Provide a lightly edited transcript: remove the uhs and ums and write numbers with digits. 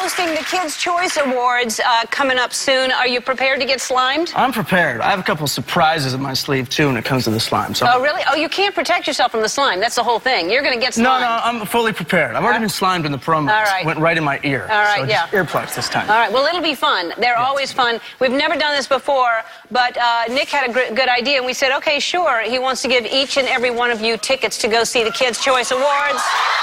hosting the Kids' Choice Awards coming up soon. Are you prepared to get slimed? I'm prepared. I have a couple surprises up my sleeve, too, when it comes to the slime. So oh, really? Oh, you can't protect yourself from the slime. That's the whole thing. You're going to get slimed. No, I'm fully prepared. I've already been slimed in the promos. All right. Went right in my ear. All right, so yeah. Earplugs this time. All right, well, it'll be fun. They're always fun. We've never done this before, but Nick had a good idea, and we said, okay, sure. He wants to give each and every one of you tickets to go see the Kids' Choice Awards.